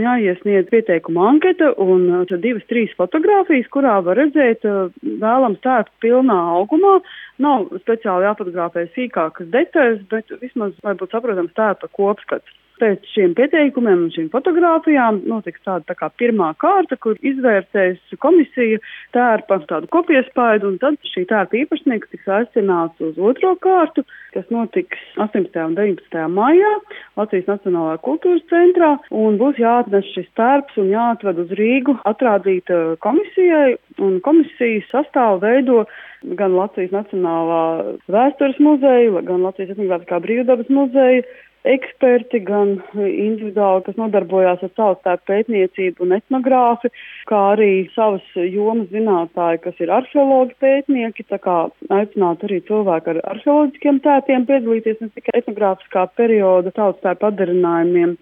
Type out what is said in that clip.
jāiesniedz pieteikuma anketa un 2-3 fotogrāfijas, kurā var redzēt vēlams tērpu pilnā augumā. Nav speciāli jāfotografē sīkākas detaļas, bet vismaz, lai būtu saprotams tērpa kopskats. Pēc šiem pieteikumiem un šīm fotogrāfijām notiks tā kā pirmā kārta, kur izvērtēs komisija tērpa tādu kopiespaidu, un tad šī tērpa īpašnieks tiks aicināts uz otro kārtu, kas notiks 18. un 19. maijā Latvijas Nacionālajā kultūras centrā, un būs jāatnes šis tērps un jāatved uz Rīgu atrādīt komisijai, un komisijas sastāvu veido gan Latvijas Nacionālā vēstures muzeja, gan Latvijas Etnogrāfiskā brīvdabas muzeja eksperti, gan individuāli, kas nodarbojās ar tautstērpu pētniecību un etnogrāfi, kā arī savas jomas zinātāji, kas ir arheologi pētnieki, tā kā aicināt arī cilvēku ar arheoloģiskiem tērpiem piedalīties ne tikai etnogrāfiskā perioda tautstērpu atdarinājumiem.